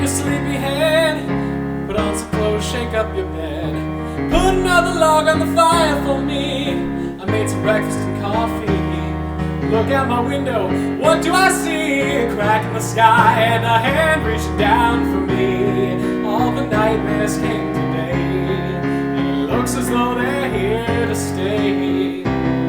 your sleepyhead. Put on some clothes, shake up your bed. Put another log on the fire for me. I made some breakfast and coffee. Look out my window, what do I see? A crack in the sky and a hand reaching down for me. All the nightmares came today, and it looks as though they're here to stay.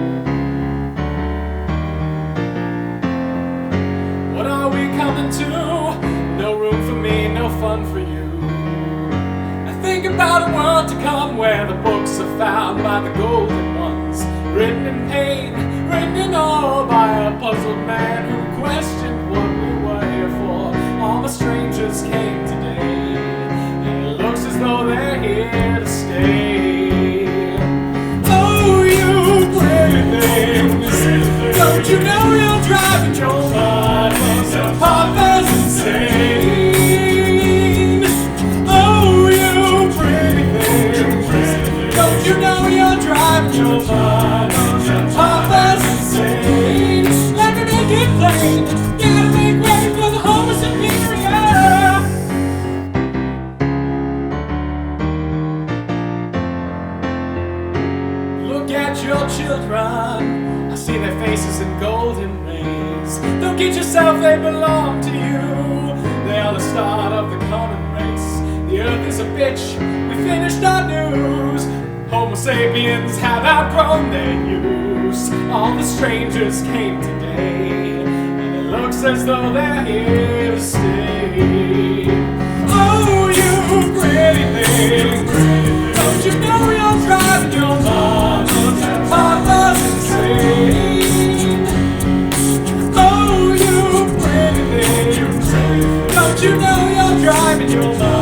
What are we coming to? No room for me, no fun for you. I think about a world to come where the books are found by the golden ones, written in pain, written in all by a puzzled man who questioned what we were here for. All the strangers came today, and it looks as though they're here to stay. Oh, you pretty things, don't you know you're driving your mind? Papa's insane. Oh, you pretty things, don't you know you're driving your mind? Papa's insane. Let me make it plain, gotta make way for the Homo superior. Look at your children, I see their faces in golden rays. Don't kid yourself, they belong to you. They are the start of the common race. The earth is a bitch, we finished our news. Homo sapiens have outgrown their use. All the strangers came today, and it looks as though they're here to stay. Oh, you pretty things, don't you know you're driving your mom? Papa's insane. Oh, you pretty things, don't you know you're driving your mom?